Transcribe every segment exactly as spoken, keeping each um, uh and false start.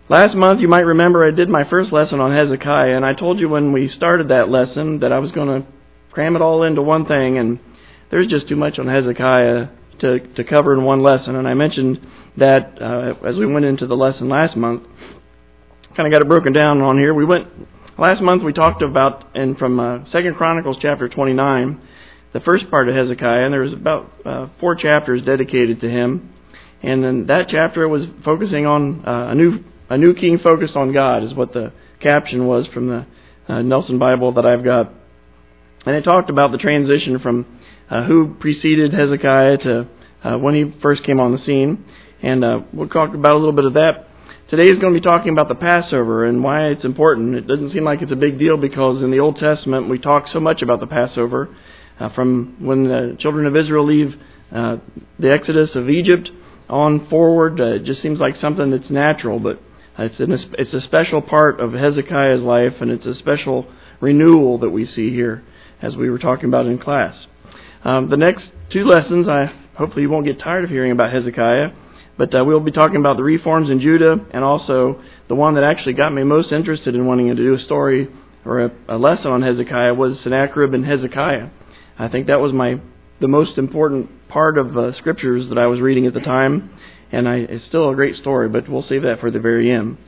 Last month, you might remember I did my first lesson on Hezekiah, and I told you when we started that lesson that I was going to cram it all into one thing, and there's just too much on Hezekiah to, to cover in one lesson. And I mentioned that uh, as we went into the lesson last month. Kind of got it broken down on here. We went last month. We talked about and from uh, Second Chronicles chapter twenty-nine, the first part of Hezekiah, and there was about uh, four chapters dedicated to him. And then that chapter was focusing on uh, a new a new king focused on God, is what the caption was from the uh, Nelson Bible that I've got. And it talked about the transition from uh, who preceded Hezekiah to uh, when he first came on the scene. And uh, we'll talk about a little bit of that. Today is going to be talking about the Passover and why it's important. It doesn't seem like it's a big deal because in the Old Testament we talk so much about the Passover. Uh, from when the children of Israel leave uh, the Exodus of Egypt on forward, uh, it just seems like something that's natural. But it's, an, it's a special part of Hezekiah's life, and it's a special renewal that we see here as we were talking about in class. Um, the next two lessons, I hopefully you won't get tired of hearing about Hezekiah. But uh, we'll be talking about the reforms in Judah, and also the one that actually got me most interested in wanting to do a story or a, a lesson on Hezekiah was Sennacherib and Hezekiah. I think that was my the most important part of uh, scriptures that I was reading at the time, and I, it's still a great story, but we'll save that for the very end.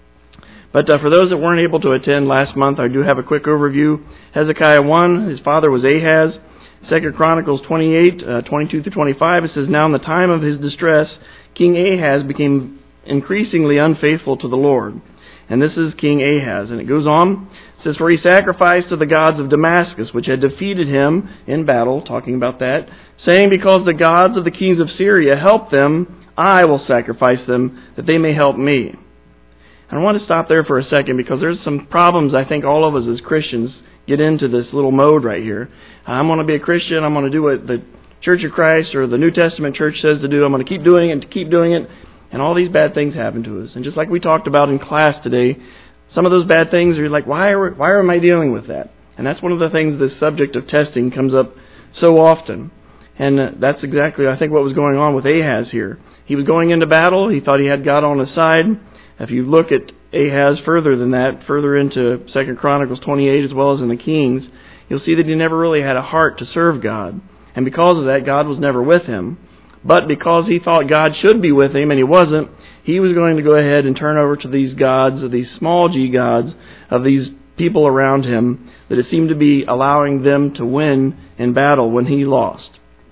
But uh, for those that weren't able to attend last month, I do have a quick overview. Hezekiah one, his father was Ahaz. Second Chronicles twenty-eight, uh, twenty-two through twenty-five, it says, "Now in the time of his distress, King Ahaz became increasingly unfaithful to the Lord." And this is King Ahaz. And it goes on. It says, "For he sacrificed to the gods of Damascus, which had defeated him in battle," talking about that, "saying, because the gods of the kings of Syria helped them, I will sacrifice them, that they may help me." And I want to stop there for a second because there's some problems I think all of us as Christians get into this little mode right here. I'm going to be a Christian. I'm going to do what the Church of Christ or the New Testament church says to do. I'm going to keep doing it, keep doing it. And all these bad things happen to us. And just like we talked about in class today, some of those bad things are like, why are, why am I dealing with that? And that's one of the things the subject of testing comes up so often. And uh, that's exactly, I think, what was going on with Ahaz here. He was going into battle. He thought he had God on his side. If you look at Ahaz further than that, further into Second Chronicles twenty-eight as well as in the Kings, you'll see that he never really had a heart to serve God. And because of that, God was never with him. But because he thought God should be with him and he wasn't, he was going to go ahead and turn over to these gods, of these small g gods, of these people around him, that it seemed to be allowing them to win in battle when he lost.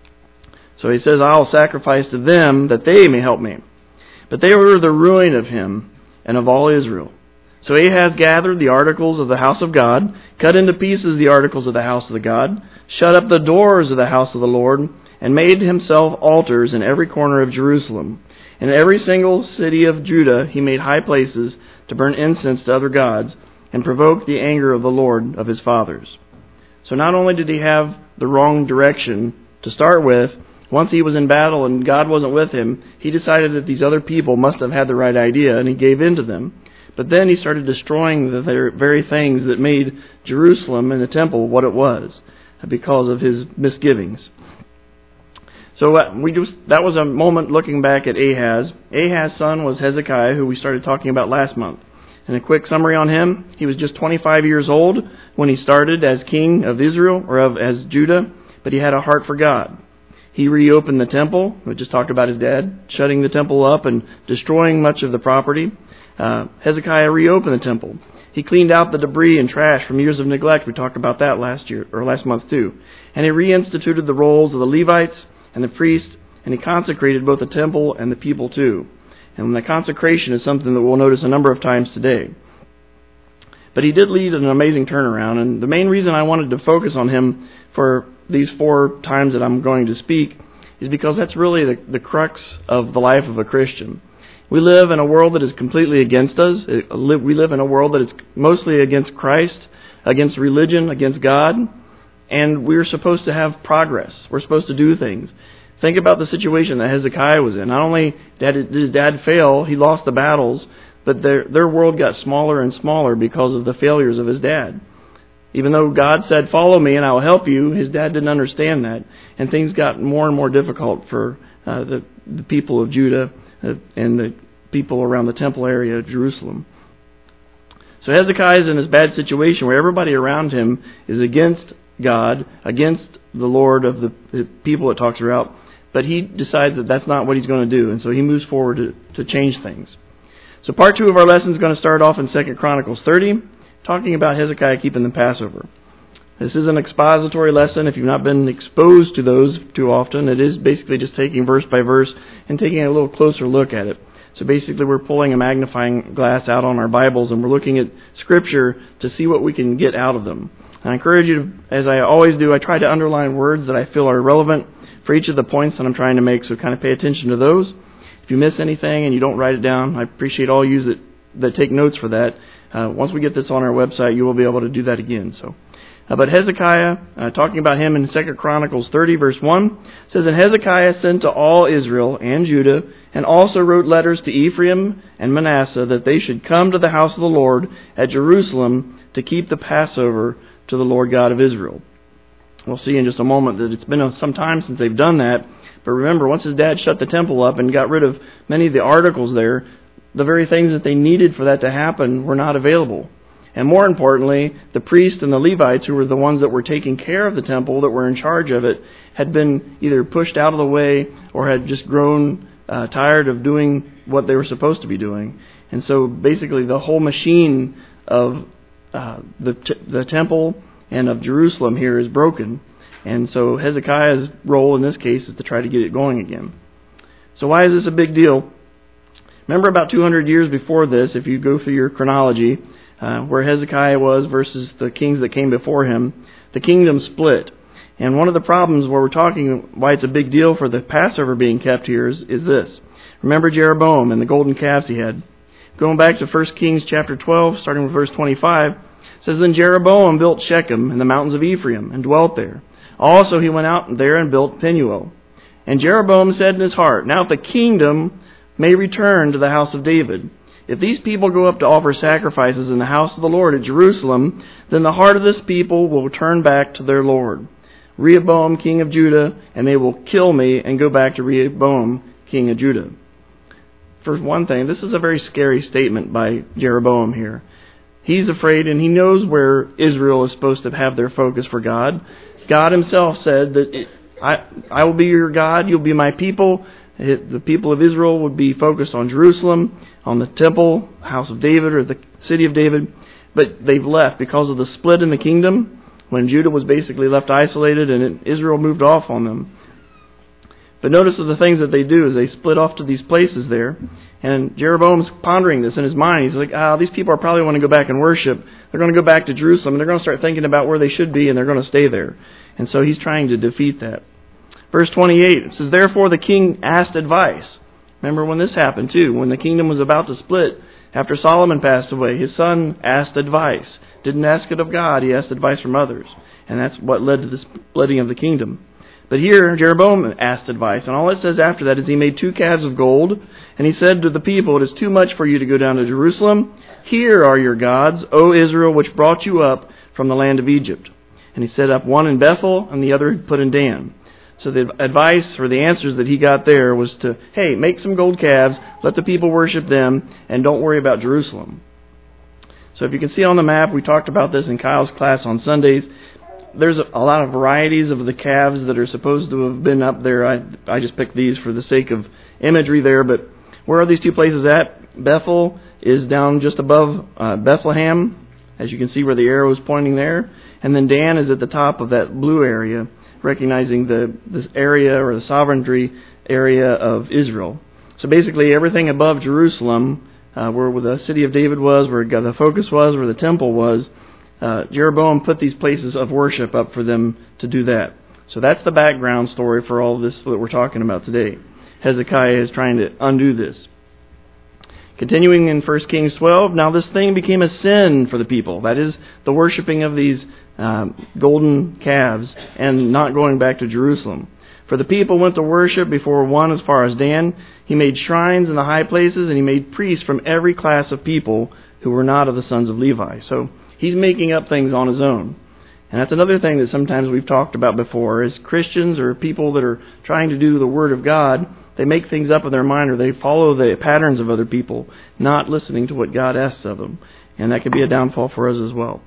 So he says, "I'll sacrifice to them that they may help me." But they were the ruin of him and of all Israel. So Ahaz gathered the articles of the house of God, cut into pieces the articles of the house of the God, shut up the doors of the house of the Lord, and made himself altars in every corner of Jerusalem. In every single city of Judah he made high places to burn incense to other gods, and provoke the anger of the Lord of his fathers. So not only did he have the wrong direction to start with, once he was in battle and God wasn't with him, he decided that these other people must have had the right idea, and he gave in to them. But then he started destroying the very things that made Jerusalem and the temple what it was, because of his misgivings. So uh, we just that was a moment looking back at Ahaz. Ahaz's son was Hezekiah, who we started talking about last month. And a quick summary on him: he was just twenty-five years old when he started as king of Israel, or of as Judah, but he had a heart for God. He reopened the temple. We just talked about his dad shutting the temple up and destroying much of the property. Uh, Hezekiah reopened the temple. He cleaned out the debris and trash from years of neglect. We talked about that last year or last month too. And he reinstituted the roles of the Levites and the priests, and he consecrated both the temple and the people too. And the consecration is something that we'll notice a number of times today. But he did lead an amazing turnaround, and the main reason I wanted to focus on him for these four times that I'm going to speak is because that's really the, the crux of the life of a Christian. We live in a world that is completely against us. We live in a world that is mostly against Christ, against religion, against God, and we're supposed to have progress. We're supposed to do things. Think about the situation that Hezekiah was in. Not only did his dad fail, he lost the battles, but their their world got smaller and smaller because of the failures of his dad. Even though God said, "Follow me and I will help you," his dad didn't understand that, and things got more and more difficult for uh, the, the people of Judah uh, and the people around the temple area of Jerusalem. So Hezekiah is in this bad situation where everybody around him is against God, against the Lord of the people it talks about, but he decides that that's not what he's going to do, and so he moves forward to, to change things. So part two of our lesson is going to start off in Second Chronicles thirty, talking about Hezekiah keeping the Passover. This is an expository lesson. If you've not been exposed to those too often, it is basically just taking verse by verse and taking a little closer look at it. So basically we're pulling a magnifying glass out on our Bibles and we're looking at Scripture to see what we can get out of them. I encourage you to, as I always do, I try to underline words that I feel are relevant for each of the points that I'm trying to make, so kind of pay attention to those. If you miss anything and you don't write it down, I appreciate all you that, that take notes for that. Uh, once we get this on our website, you will be able to do that again. So, uh, But Hezekiah, uh, talking about him in Second Chronicles thirty, verse one, says, And Hezekiah sent to all Israel and Judah, and also wrote letters to Ephraim and Manasseh, that they should come to the house of the Lord at Jerusalem to keep the Passover to the Lord God of Israel. We'll see in just a moment that it's been some time since they've done that. But remember, once his dad shut the temple up and got rid of many of the articles there, the very things that they needed for that to happen were not available. And more importantly, the priests and the Levites, who were the ones that were taking care of the temple, that were in charge of it, had been either pushed out of the way or had just grown uh, tired of doing what they were supposed to be doing. And so basically the whole machine of uh, the t- the temple and of Jerusalem here is broken. And so Hezekiah's role in this case is to try to get it going again. So why is this a big deal? Remember about two hundred years before this, if you go through your chronology, uh, where Hezekiah was versus the kings that came before him, the kingdom split. And one of the problems where we're talking why it's a big deal for the Passover being kept here is, is this. Remember Jeroboam and the golden calves he had. Going back to First Kings chapter twelve, starting with verse twenty-five, it says, Then Jeroboam built Shechem in the mountains of Ephraim and dwelt there. Also he went out there and built Penuel. And Jeroboam said in his heart, Now if the kingdom may return to the house of David, if these people go up to offer sacrifices in the house of the Lord at Jerusalem, then the heart of this people will turn back to their Lord, Rehoboam king of Judah, and they will kill me and go back to Rehoboam king of Judah. For one thing, this is a very scary statement by Jeroboam here. He's afraid, and he knows where Israel is supposed to have their focus for God. God himself said that it, I, I will be your God, you'll be my people. It, the people of Israel would be focused on Jerusalem, on the temple, house of David, or the city of David. But they've left because of the split in the kingdom, when Judah was basically left isolated and it, Israel moved off on them. But notice of the things that they do is they split off to these places there. And Jeroboam's pondering this in his mind. He's like, ah, these people are probably want to go back and worship. They're going to go back to Jerusalem and they're going to start thinking about where they should be and they're going to stay there. And so he's trying to defeat that. Verse twenty-eight, it says, Therefore the king asked advice. Remember when this happened too, when the kingdom was about to split. After Solomon passed away, his son asked advice. Didn't ask it of God, he asked advice from others. And that's what led to the splitting of the kingdom. But here, Jeroboam asked advice, and all it says after that is he made two calves of gold, and he said to the people, It is too much for you to go down to Jerusalem. Here are your gods, O Israel, which brought you up from the land of Egypt. And he set up one in Bethel, and the other he put in Dan. So the advice or the answers that he got there was to, hey, make some gold calves, let the people worship them, and don't worry about Jerusalem. So if you can see on the map, we talked about this in Kyle's class on Sundays. There's a lot of varieties of the calves that are supposed to have been up there. I I just picked these for the sake of imagery there. But where are these two places at? Bethel is down just above uh, Bethlehem, as you can see where the arrow is pointing there. And then Dan is at the top of that blue area, recognizing the this area or the sovereignty area of Israel. So basically everything above Jerusalem, uh, where the city of David was, where the focus was, where the temple was, Uh, Jeroboam put these places of worship up for them to do that. So that's the background story for all of this that we're talking about today. Hezekiah is trying to undo this. Continuing in First Kings twelve, now this thing became a sin for the people. That is, the worshiping of these um, golden calves and not going back to Jerusalem. For the people went to worship before one as far as Dan. He made shrines in the high places, and he made priests from every class of people who were not of the sons of Levi. So he's making up things on his own. And that's another thing that sometimes we've talked about before, is Christians or people that are trying to do the Word of God, they make things up in their mind, or they follow the patterns of other people, not listening to what God asks of them. And that could be a downfall for us as well.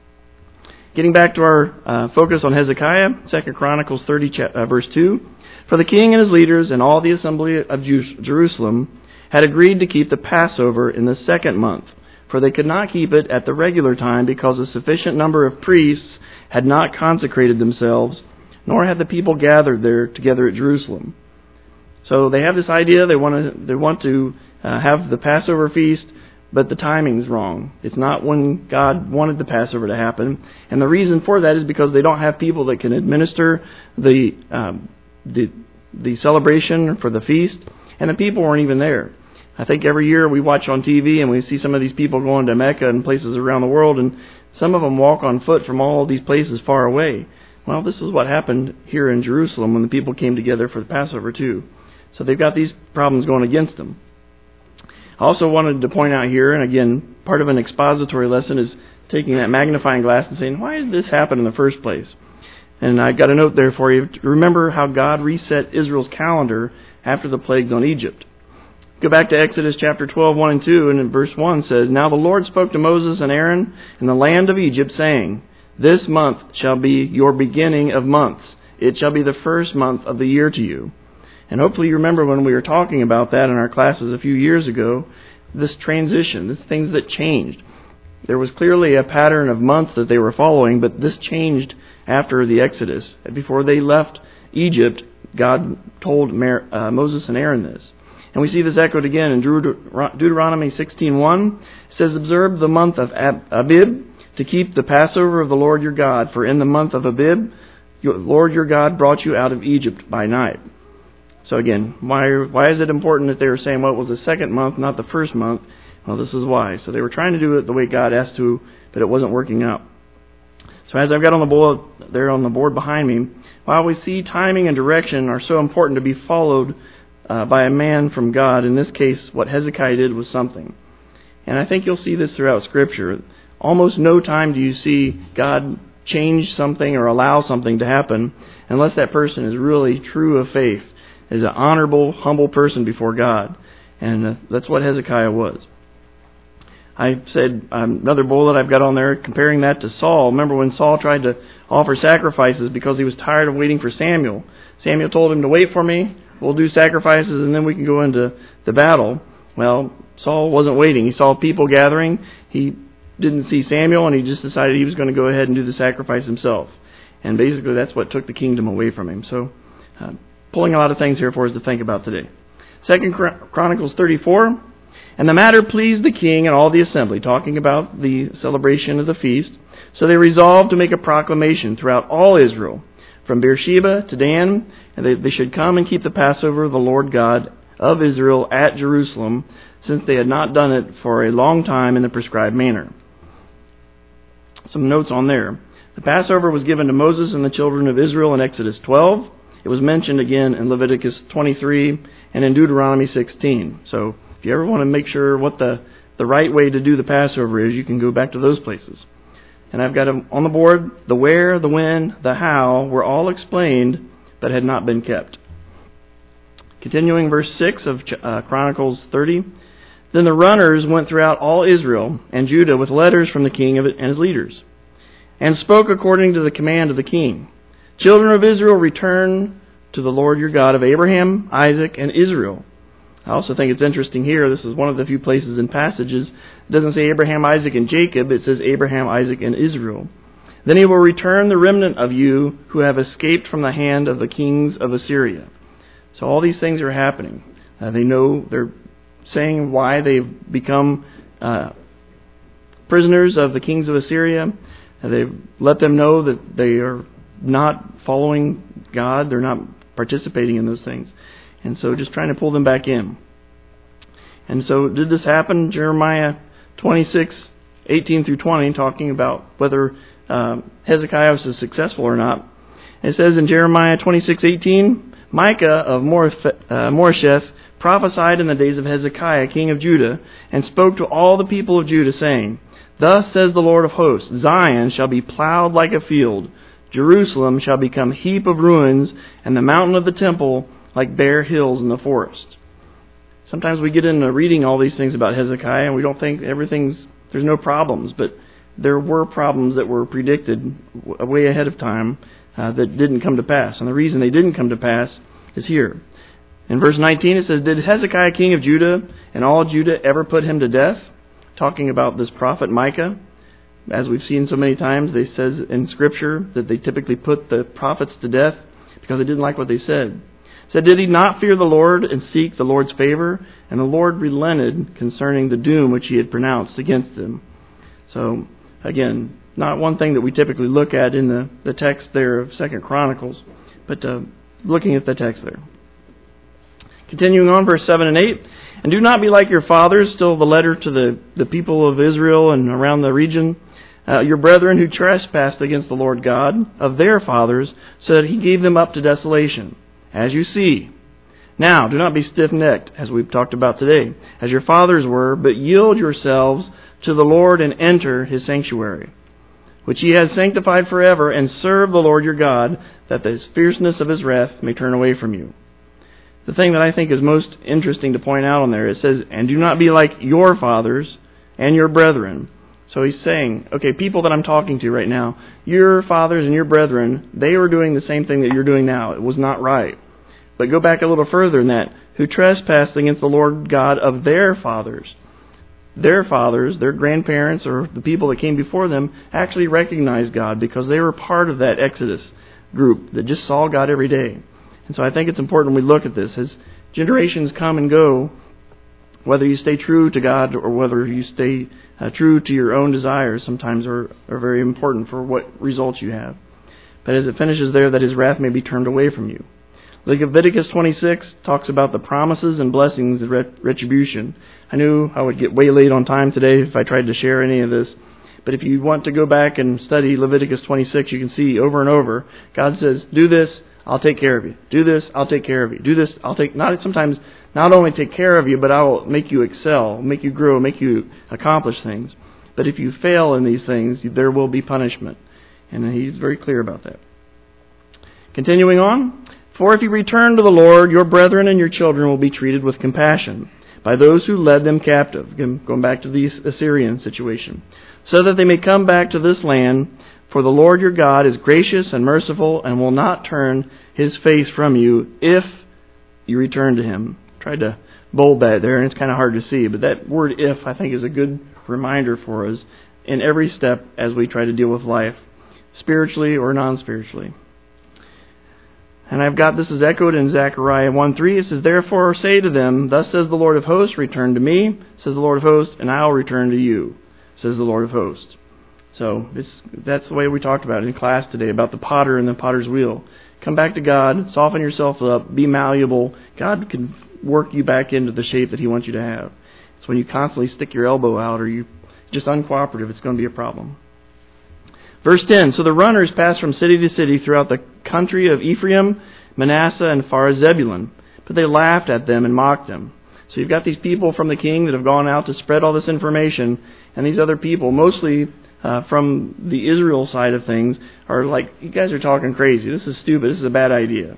Getting back to our uh, focus on Hezekiah, Second Chronicles thirty, uh, verse two. For the king and his leaders and all the assembly of Jerusalem had agreed to keep the Passover in the second month, for they could not keep it at the regular time because a sufficient number of priests had not consecrated themselves, nor had the people gathered there together at Jerusalem. So they have this idea, they want to, they want to uh, have the Passover feast, but the timing's wrong. It's not when God wanted the Passover to happen. And the reason for that is because they don't have people that can administer the um, the, the celebration for the feast, and the people weren't even there. I think every year we watch on T V and we see some of these people going to Mecca and places around the world, and some of them walk on foot from all these places far away. Well, this is what happened here in Jerusalem when the people came together for the Passover too. So they've got these problems going against them. I also wanted to point out here, and again, part of an expository lesson is taking that magnifying glass and saying, why did this happen in the first place? And I've got a note there for you. Remember how God reset Israel's calendar after the plagues on Egypt. Go back to Exodus chapter twelve, one and two, and in verse one says, Now the Lord spoke to Moses and Aaron in the land of Egypt, saying, This month shall be your beginning of months. It shall be the first month of the year to you. And hopefully you remember when we were talking about that in our classes a few years ago, this transition, this things that changed. There was clearly a pattern of months that they were following, but this changed after the Exodus. Before they left Egypt, God told uh, Moses and Aaron this. And we see this echoed again in Deuteronomy sixteen one. It says, Observe the month of Abib to keep the Passover of the Lord your God, for in the month of Abib, your Lord your God brought you out of Egypt by night. So again, why why is it important that they were saying, well, it was the second month, not the first month? Well, this is why. So they were trying to do it the way God asked to, but it wasn't working out. So as I've got on the board there on the board behind me, while we see timing and direction are so important to be followed uh, by a man from God, in this case, what Hezekiah did was something. And I think you'll see this throughout Scripture. Almost no time do you see God change something or allow something to happen unless that person is really true of faith, is an honorable, humble person before God. And uh, that's what Hezekiah was. I said um, another bullet I've got on there, comparing that to Saul. Remember when Saul tried to offer sacrifices because he was tired of waiting for Samuel. Samuel told him to wait for me, we'll do sacrifices, and then we can go into the battle. Well, Saul wasn't waiting. He saw people gathering. He didn't see Samuel, and he just decided he was going to go ahead and do the sacrifice himself. And basically that's what took the kingdom away from him. So uh, pulling a lot of things here for us to think about today. Second Chronicles thirty-four. And the matter pleased the king and all the assembly, talking about the celebration of the feast. So they resolved to make a proclamation throughout all Israel, from Beersheba to Dan, and they, they should come and keep the Passover of the Lord God of Israel at Jerusalem, since they had not done it for a long time in the prescribed manner. Some notes on there. The Passover was given to Moses and the children of Israel in Exodus twelve. It was mentioned again in Leviticus twenty-three and in Deuteronomy sixteen. So if you ever want to make sure what the, the right way to do the Passover is, you can go back to those places. And I've got them on the board. The where, the when, the how were all explained, but had not been kept. Continuing verse six of uh, Chronicles thirty. Then the runners went throughout all Israel and Judah with letters from the king and his leaders, and spoke according to the command of the king. Children of Israel, return to the Lord your God of Abraham, Isaac, and Israel. I also think it's interesting here, this is one of the few places in passages, it doesn't say Abraham, Isaac, and Jacob, it says Abraham, Isaac, and Israel. Then he will return the remnant of you who have escaped from the hand of the kings of Assyria. So all these things are happening. Uh, they know, they're saying why they've become uh, prisoners of the kings of Assyria. Uh, they've let them know that they are not following God, they're not participating in those things. And so just trying to pull them back in. And so did this happen? Jeremiah twenty-six, eighteen through twenty, talking about whether um, Hezekiah was successful or not. It says in Jeremiah twenty-six, eighteen, Micah of Moresheth prophesied in the days of Hezekiah, king of Judah, and spoke to all the people of Judah, saying, Thus says the Lord of hosts, Zion shall be plowed like a field, Jerusalem shall become a heap of ruins, and the mountain of the temple like bare hills in the forest. Sometimes we get into reading all these things about Hezekiah and we don't think everything's, there's no problems, but there were problems that were predicted way ahead of time uh, that didn't come to pass. And the reason they didn't come to pass is here. In verse nineteen it says, Did Hezekiah king of Judah and all Judah ever put him to death? Talking about this prophet Micah. As we've seen so many times, they says in Scripture that they typically put the prophets to death because they didn't like what they said. It said, Did he not fear the Lord and seek the Lord's favor? And the Lord relented concerning the doom which he had pronounced against them. So, again, not one thing that we typically look at in the, the text there of Second Chronicles, but uh, looking at the text there. Continuing on, verse seven and eight. And do not be like your fathers, still the letter to the, the people of Israel and around the region, uh, your brethren who trespassed against the Lord God of their fathers, so that he gave them up to desolation, as you see. Now, do not be stiff-necked, as we've talked about today, as your fathers were, but yield yourselves to the Lord and enter his sanctuary, which he has sanctified forever, and serve the Lord your God, that the fierceness of his wrath may turn away from you. The thing that I think is most interesting to point out on there, it says, and do not be like your fathers and your brethren. So he's saying, okay, people that I'm talking to right now, your fathers and your brethren, they were doing the same thing that you're doing now. It was not right. But go back a little further than that. Who trespassed against the Lord God of their fathers. Their fathers, their grandparents, or the people that came before them, actually recognized God because they were part of that Exodus group that just saw God every day. And so I think it's important we look at this. As generations come and go, whether you stay true to God or whether you stay uh, true to your own desires, sometimes are, are very important for what results you have. But as it finishes there, that his wrath may be turned away from you. Leviticus twenty-six talks about the promises and blessings of retribution. I knew I would get waylaid on time today if I tried to share any of this. But if you want to go back and study Leviticus twenty-six, you can see over and over, God says, do this, I'll take care of you. Do this, I'll take care of you. Do this, I'll take, not sometimes not only take care of you, but I will make you excel, make you grow, make you accomplish things. But if you fail in these things, there will be punishment. And he's very clear about that. Continuing on, for if you return to the Lord, your brethren and your children will be treated with compassion by those who led them captive. Again, going back to the Assyrian situation. So that they may come back to this land, for the Lord your God is gracious and merciful and will not turn his face from you if you return to him. Tried to bold that there, and it's kind of hard to see, but that word if, I think, is a good reminder for us in every step as we try to deal with life, spiritually or non-spiritually. And I've got this is echoed in Zechariah one three. It says, Therefore say to them, Thus says the Lord of hosts, return to me, says the Lord of hosts, and I will return to you, says the Lord of hosts. So it's, that's the way we talked about it in class today, about the potter and the potter's wheel. Come back to God, soften yourself up, be malleable. God can work you back into the shape that he wants you to have. So when you constantly stick your elbow out or you just uncooperative, it's going to be a problem. Verse ten, So the runners passed from city to city throughout the country of Ephraim, Manasseh, and far as Zebulun. But they laughed at them and mocked them. So you've got these people from the king that have gone out to spread all this information, and these other people, mostly uh, from the Israel side of things, are like, you guys are talking crazy. This is stupid. This is a bad idea.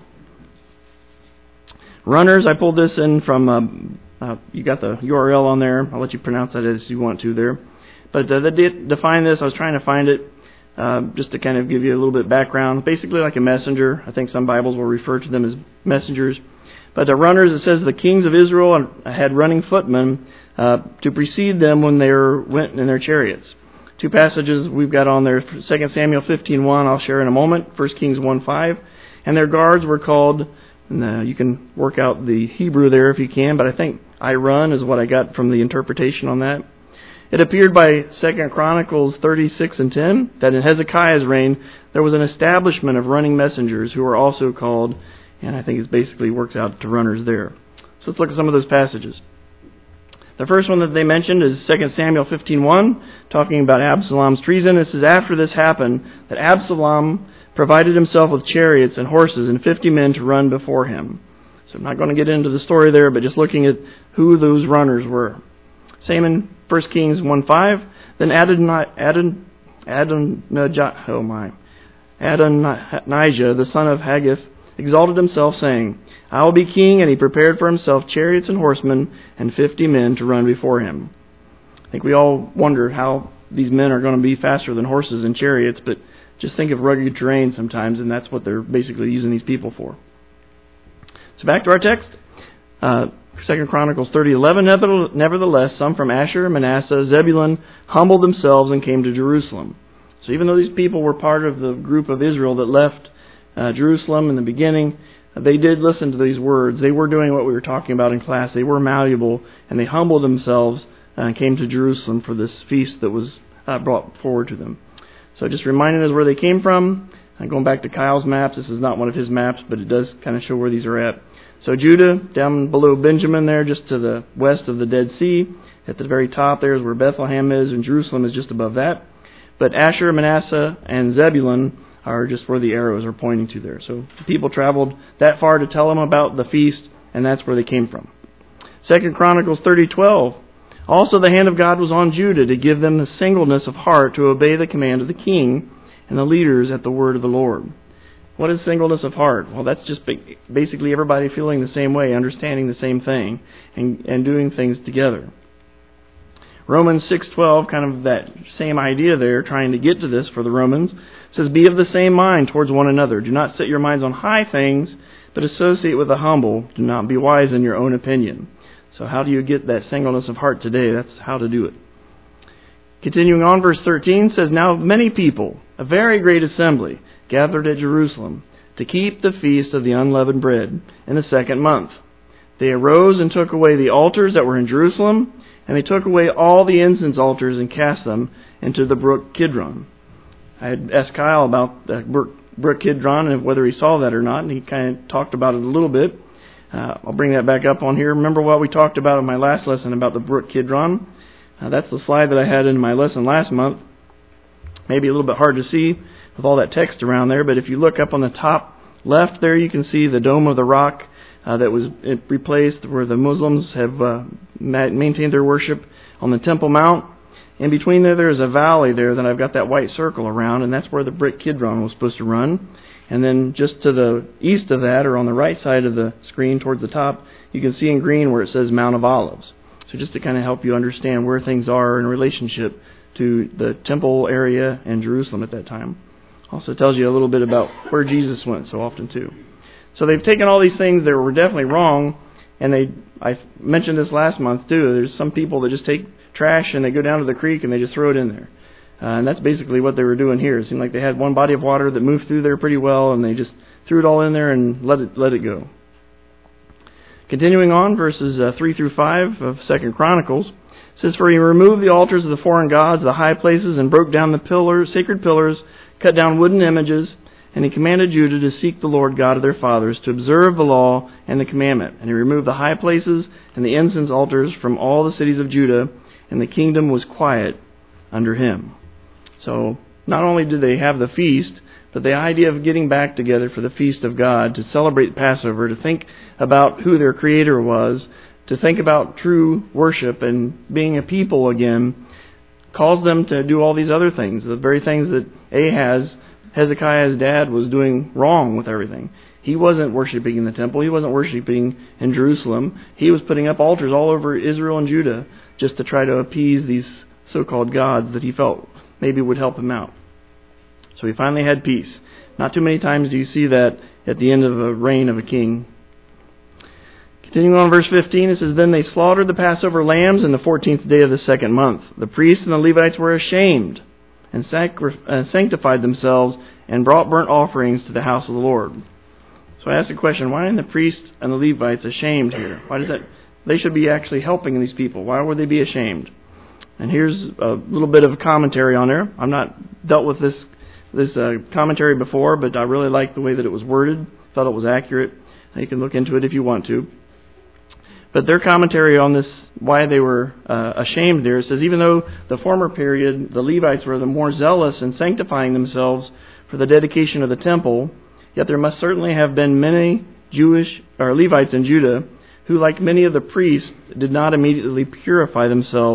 Runners, I pulled this in from, uh, uh, you got the U R L on there. I'll let you pronounce that as you want to there. But uh, they did define this. I was trying to find it. Uh, just to kind of give you a little bit of background, basically like a messenger. I think some Bibles will refer to them as messengers. But the runners, it says the kings of Israel had running footmen uh, to precede them when they were, went in their chariots. Two passages we've got on there, Second Samuel fifteen one, I'll share in a moment, First Kings one five. And their guards were called, and, uh, you can work out the Hebrew there if you can, but I think I run is what I got from the interpretation on that. It appeared by Second Chronicles thirty-six and ten that in Hezekiah's reign there was an establishment of running messengers who were also called, and I think it basically works out to runners there. So let's look at some of those passages. The first one that they mentioned is Second Samuel fifteen one, talking about Absalom's treason. It says, After this happened, that Absalom provided himself with chariots and horses and fifty men to run before him. So I'm not going to get into the story there, but just looking at who those runners were. Same in First Kings one five. Then Adonijah, Adon, Adonijah, oh my, Adonijah, the son of Haggith, exalted himself, saying, I will be king, and he prepared for himself chariots and horsemen and fifty men to run before him. I think we all wonder how these men are going to be faster than horses and chariots, but just think of rugged terrain sometimes, and that's what they're basically using these people for. So back to our text. Uh, Second Chronicles thirty eleven. Nevertheless, some from Asher, Manasseh, Zebulun humbled themselves and came to Jerusalem. So even though these people were part of the group of Israel that left uh, Jerusalem in the beginning, they did listen to these words. They were doing what we were talking about in class. They were malleable, and they humbled themselves and came to Jerusalem for this feast that was uh, brought forward to them. So just reminding us where they came from. Uh, going back to Kyle's maps, this is not one of his maps, but it does kind of show where these are at. So Judah, down below Benjamin there, just to the west of the Dead Sea. At the very top there is where Bethlehem is, and Jerusalem is just above that. But Asher, Manasseh, and Zebulun are just where the arrows are pointing to there. So the people traveled that far to tell them about the feast, and that's where they came from. Second Chronicles thirty twelve. Also the hand of God was on Judah to give them the singleness of heart to obey the command of the king and the leaders at the word of the Lord. What is singleness of heart? Well, that's just basically everybody feeling the same way, understanding the same thing, and, and doing things together. Romans six twelve, kind of that same idea there, trying to get to this for the Romans, says, Be of the same mind towards one another. Do not set your minds on high things, but associate with the humble. Do not be wise in your own opinion. So how do you get that singleness of heart today? That's how to do it. Continuing on, verse thirteen says, Now many people, a very great assembly, gathered at Jerusalem to keep the feast of the unleavened bread in the second month. They arose and took away the altars that were in Jerusalem, and they took away all the incense altars and cast them into the brook Kidron. I had asked Kyle about the brook, brook Kidron and whether he saw that or not, and he kind of talked about it a little bit. Uh, I'll bring that back up on here. Remember what we talked about in my last lesson about the brook Kidron? Uh, that's the slide that I had in my lesson last month. Maybe a little bit hard to see with all that text around there, but if you look up on the top left there, you can see the Dome of the Rock uh, that was replaced where the Muslims have uh, maintained their worship on the Temple Mount. In between there, there's a valley there that I've got that white circle around, and that's where the brook Kidron was supposed to run. And then just to the east of that, or on the right side of the screen towards the top, you can see in green where it says Mount of Olives. So just to kind of help you understand where things are in relationship to the temple area and Jerusalem at that time. Also tells you a little bit about where Jesus went so often too. So they've taken all these things that were definitely wrong, and they I mentioned this last month too. There's some people that just take trash and they go down to the creek and they just throw it in there. Uh, and that's basically what they were doing here. It seemed like they had one body of water that moved through there pretty well, and they just threw it all in there and let it let it go. Continuing on, verses uh, three through five of Second Chronicles, it says, For he removed the altars of the foreign gods, the high places, and broke down the pillars, sacred pillars, cut down wooden images, and he commanded Judah to seek the Lord God of their fathers, to observe the law and the commandment. And he removed the high places and the incense altars from all the cities of Judah, and the kingdom was quiet under him. So not only did they have the feast, but the idea of getting back together for the feast of God, to celebrate Passover, to think about who their Creator was, to think about true worship and being a people again, caused them to do all these other things, the very things that Ahaz, Hezekiah's dad, was doing wrong with everything. He wasn't worshiping in the temple. He wasn't worshiping in Jerusalem. He was putting up altars all over Israel and Judah just to try to appease these so-called gods that he felt maybe would help him out. So he finally had peace. Not too many times do you see that at the end of a reign of a king. Continuing on verse fifteen, it says, Then they slaughtered the Passover lambs in the fourteenth day of the second month. The priests and the Levites were ashamed and sanctified themselves and brought burnt offerings to the house of the Lord. So I asked the question, why are the priests and the Levites ashamed here? Why does that? They should be actually helping these people. Why would they be ashamed? And here's a little bit of commentary on there. I've not dealt with this this uh, commentary before, but I really liked the way that it was worded. Thought it was accurate. You can look into it if you want to. But their commentary on this, why they were uh, ashamed there, says, even though the former period, the Levites were the more zealous in sanctifying themselves for the dedication of the temple, yet there must certainly have been many Jewish or Levites in Judah who, like many of the priests, did not immediately purify themselves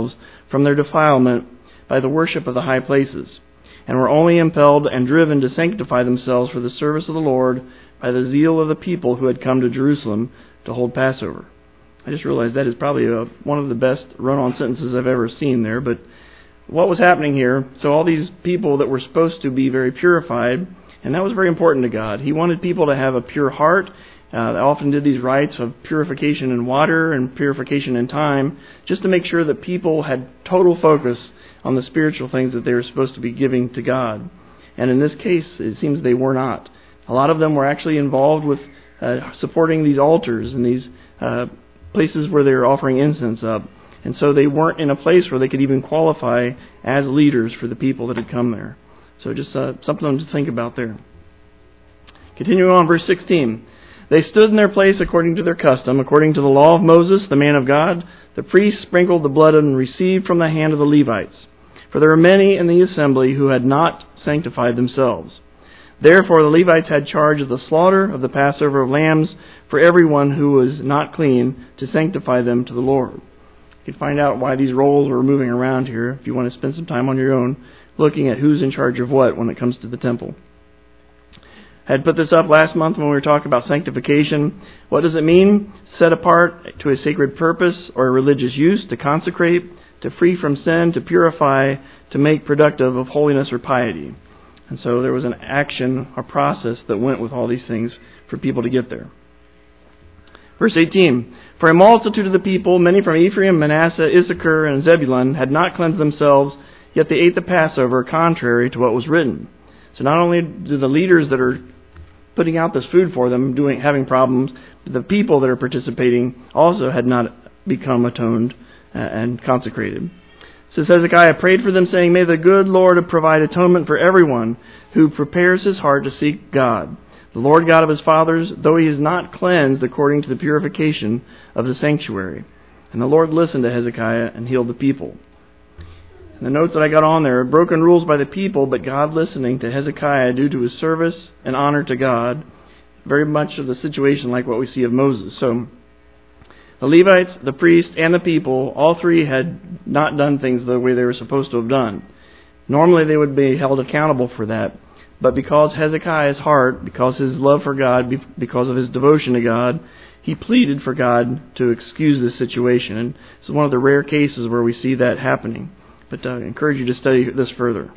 from their defilement by the worship of the high places, and were only impelled and driven to sanctify themselves for the service of the Lord by the zeal of the people who had come to Jerusalem to hold Passover. I just realized that is probably a, one of the best run-on sentences I've ever seen there, but what was happening here, so all these people that were supposed to be very purified, and that was very important to God. He wanted people to have a pure heart. Uh, they often did these rites of purification in water and purification in time, just to make sure that people had total focus on the spiritual things that they were supposed to be giving to God. And in this case, it seems they were not. A lot of them were actually involved with uh, supporting these altars and these uh, places where they were offering incense up. And so they weren't in a place where they could even qualify as leaders for the people that had come there. So just uh, something to think about there. Continuing on, verse sixteen. They stood in their place according to their custom, according to the law of Moses, the man of God. The priests sprinkled the blood and received from the hand of the Levites. For there were many in the assembly who had not sanctified themselves. Therefore the Levites had charge of the slaughter of the Passover of lambs for everyone who was not clean, to sanctify them to the Lord. You can find out why these roles are moving around here if you want to spend some time on your own looking at who's in charge of what when it comes to the temple. I had put this up last month when we were talking about sanctification. What does it mean? Set apart to a sacred purpose or a religious use, to consecrate, to free from sin, to purify, to make productive of holiness or piety. And so there was an action, a process that went with all these things for people to get there. Verse eighteen. For a multitude of the people, many from Ephraim, Manasseh, Issachar, and Zebulun, had not cleansed themselves, yet they ate the Passover contrary to what was written. So not only do the leaders that are putting out this food for them doing having problems, the people that are participating also had not become atoned and consecrated. So Hezekiah prayed for them, saying, May the good Lord provide atonement for everyone who prepares his heart to seek God, the Lord God of his fathers, though he is not cleansed according to the purification of the sanctuary. And the Lord listened to Hezekiah and healed the people. And the notes that I got on there, broken rules by the people, but God listening to Hezekiah due to his service and honor to God. Very much of the situation like what we see of Moses. So the Levites, the priests, and the people, all three had not done things the way they were supposed to have done. Normally they would be held accountable for that. But because Hezekiah's heart, because his love for God, because of his devotion to God, he pleaded for God to excuse this situation. And this is one of the rare cases where we see that happening. But uh, I encourage you to study this further.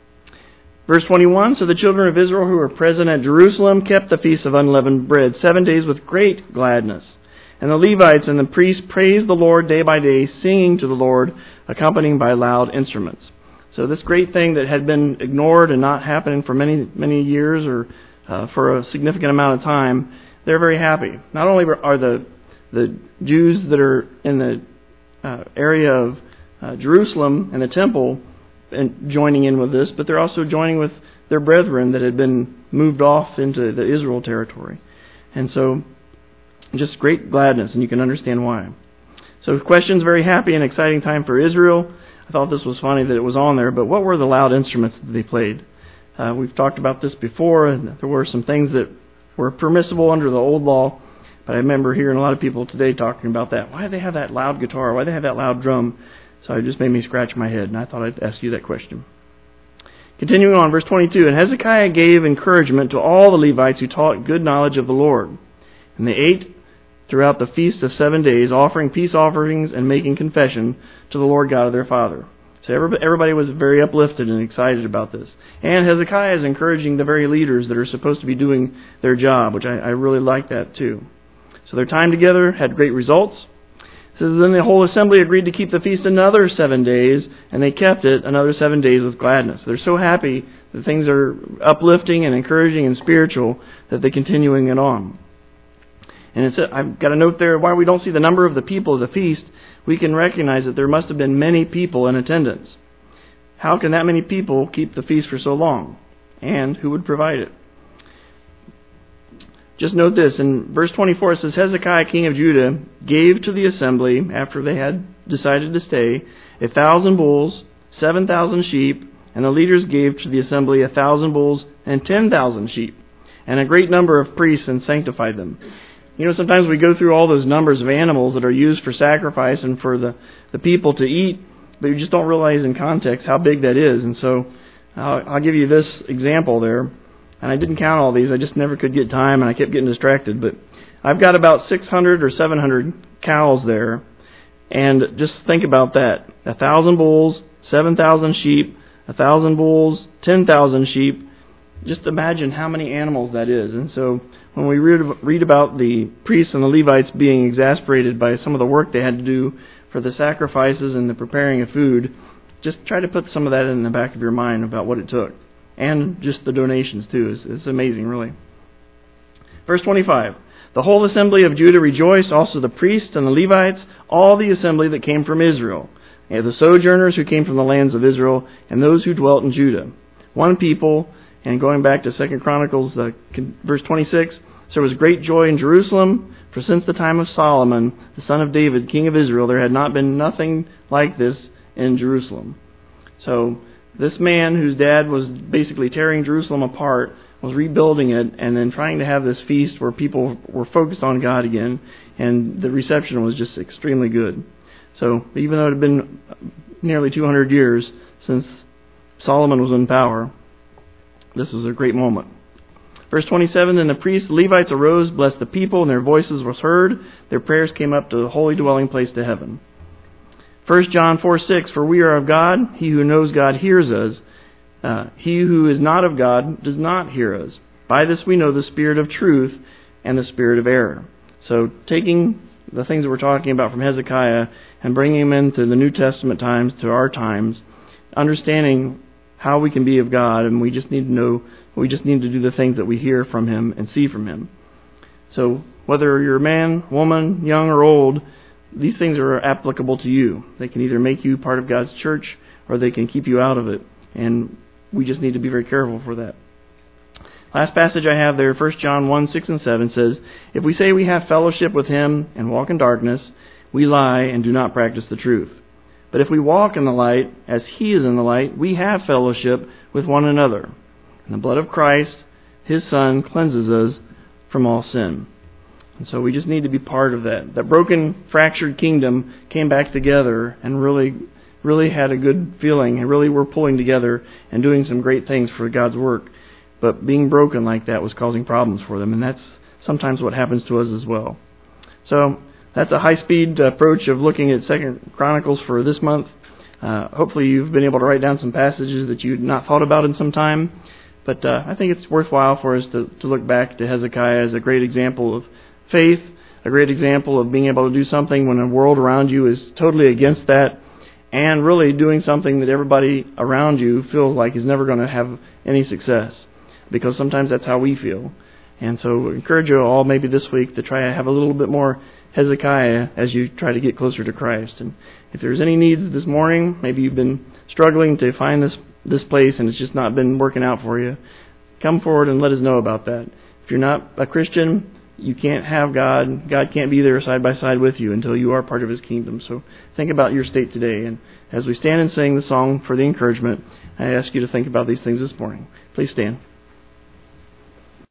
Verse twenty-one, So the children of Israel who were present at Jerusalem kept the feast of unleavened bread seven days with great gladness. And the Levites and the priests praised the Lord day by day, singing to the Lord, accompanied by loud instruments. So this great thing that had been ignored and not happening for many, many years or uh, for a significant amount of time, they're very happy. Not only are the the Jews that are in the uh, area of uh, Jerusalem and the temple and joining in with this, but they're also joining with their brethren that had been moved off into the Israel territory. And so just great gladness, and you can understand why. So the question's very happy and exciting time for Israel. I thought this was funny that it was on there, but what were the loud instruments that they played? Uh, we've talked about this before, and there were some things that were permissible under the old law, but I remember hearing a lot of people today talking about that. Why do they have that loud guitar? Why do they have that loud drum? So it just made me scratch my head, and I thought I'd ask you that question. Continuing on, verse twenty-two, And Hezekiah gave encouragement to all the Levites who taught good knowledge of the Lord. And they ate throughout the feast of seven days, offering peace offerings and making confession to the Lord God of their father. So everybody was very uplifted and excited about this. And Hezekiah is encouraging the very leaders that are supposed to be doing their job, which I, I really like that too. So their time together had great results. So then the whole assembly agreed to keep the feast another seven days, and they kept it another seven days with gladness. They're so happy that things are uplifting and encouraging and spiritual that they're continuing it on. And it's, I've got a note there, while we don't see the number of the people of the feast, we can recognize that there must have been many people in attendance. How can that many people keep the feast for so long? And who would provide it? Just note this, in verse twenty-four it says, Hezekiah, king of Judah, gave to the assembly, after they had decided to stay, a thousand bulls, seven thousand sheep, and the leaders gave to the assembly a thousand bulls and ten thousand sheep, and a great number of priests, and sanctified them. You know, sometimes we go through all those numbers of animals that are used for sacrifice and for the, the people to eat, but you just don't realize in context how big that is. And so I'll, I'll give you this example there. And I didn't count all these. I just never could get time, and I kept getting distracted. But I've got about six hundred or seven hundred cows there. And just think about that. A thousand bulls, seven thousand sheep, a thousand bulls, ten thousand sheep. Just imagine how many animals that is. And so when we read, read about the priests and the Levites being exasperated by some of the work they had to do for the sacrifices and the preparing of food, just try to put some of that in the back of your mind about what it took. And just the donations too. It's, it's amazing, really. Verse twenty-five. The whole assembly of Judah rejoiced, also the priests and the Levites, all the assembly that came from Israel, and the sojourners who came from the lands of Israel, and those who dwelt in Judah. One people, and going back to Second Chronicles, uh, verse twenty-six, so there was great joy in Jerusalem, for since the time of Solomon, the son of David, king of Israel, there had not been nothing like this in Jerusalem. So this man whose dad was basically tearing Jerusalem apart was rebuilding it and then trying to have this feast where people were focused on God again, and the reception was just extremely good. So even though it had been nearly two hundred years since Solomon was in power, this was a great moment. Verse twenty-seven, then the priests, the Levites arose, blessed the people, and their voices was heard. Their prayers came up to the holy dwelling place to heaven. First John four six, for we are of God, he who knows God hears us. Uh, he who is not of God does not hear us. By this we know the spirit of truth and the spirit of error. So taking the things that we're talking about from Hezekiah and bringing them into the New Testament times, to our times, understanding how we can be of God, and we just need to know, we just need to do the things that we hear from Him and see from Him. So whether you're a man, woman, young or old, these things are applicable to you. They can either make you part of God's church or they can keep you out of it. And we just need to be very careful for that. Last passage I have there, First John one, six and seven says, if we say we have fellowship with Him and walk in darkness, we lie and do not practice the truth. But if we walk in the light, as He is in the light, we have fellowship with one another. And the blood of Christ, His Son, cleanses us from all sin. And so we just need to be part of that. That broken, fractured kingdom came back together and really really had a good feeling and really were pulling together and doing some great things for God's work. But being broken like that was causing problems for them, and that's sometimes what happens to us as well. So that's a high-speed approach of looking at Second Chronicles for this month. Uh, hopefully you've been able to write down some passages that you'd not thought about in some time. But uh, I think it's worthwhile for us to, to look back to Hezekiah as a great example of faith, a great example of being able to do something when the world around you is totally against that, and really doing something that everybody around you feels like is never going to have any success. Because sometimes that's how we feel. And so I encourage you all maybe this week to try to have a little bit more Hezekiah as you try to get closer to Christ. And if there's any needs this morning, maybe you've been struggling to find this, this place and it's just not been working out for you, come forward and let us know about that. If you're not a Christian, you can't have God. God can't be there side by side with you until you are part of His kingdom. So think about your state today. And as we stand and sing the song for the encouragement, I ask you to think about these things this morning. Please stand.